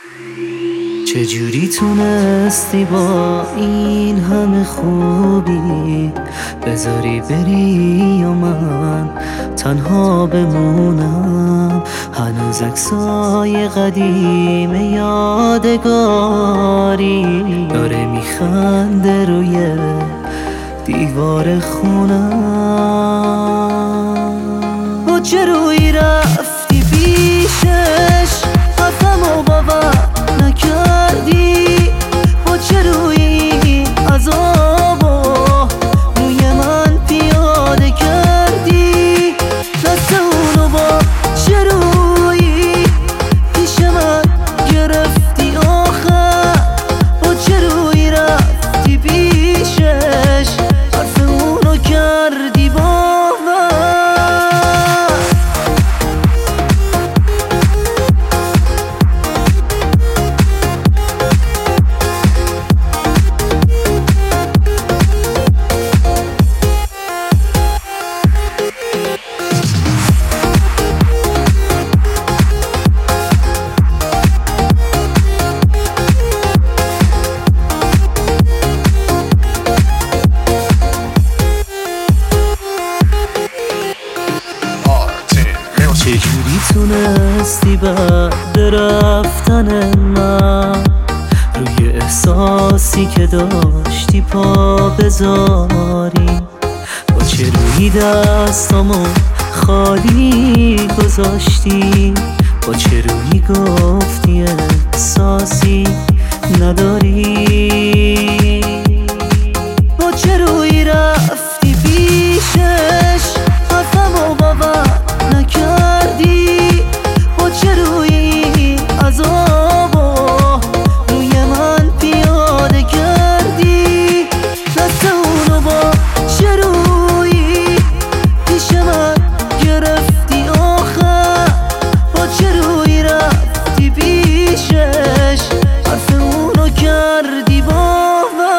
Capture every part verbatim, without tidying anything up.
چجوری تونستی با این همه خوبی بذاری بری و من تنها بمونم؟ هنوز عکسای قدیم یادگاری داره میخنده روی دیوار خونم. با چه روی رفتی پیشش حرفمو باور نکردی؟ با چه روی عذابو روی من پیاده کردی؟ دست اونو با چه روی پیش من گرفتی آخر؟ با چه روی رفتی پیشش حرف اونو کردی باور؟ چجوری تونستی بعد رفتن من روی احساسی که داشتی پا بذاری؟ با چه روی دستامو خالی گذاشتی؟ با چه روی گفتی احساسی نداری؟ با چه روی رفتی پیشش حرفمو باور نکردی؟ با چه روی عذابو روی من پیاده کردی؟ دست اونو با چه روی پیش من گرفتی آخر؟ با چه روی رفتی پیشش حرف اونو کردی باور؟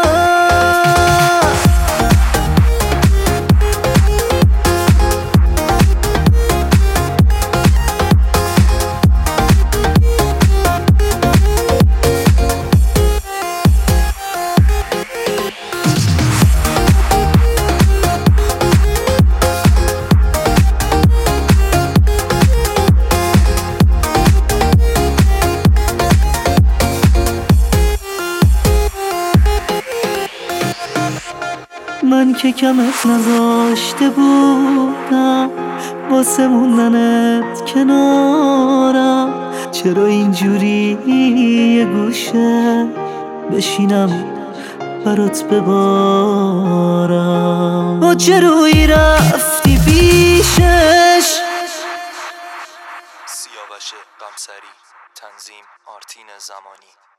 من که کمت نذاشته بودم واسه موندنت کنارم، چرا اینجوری یه گوشه بشینم برات ببارم؟ با چه روی رفتی پیشش؟ سیاوش قمصری، تنظیم آرتین زمانی.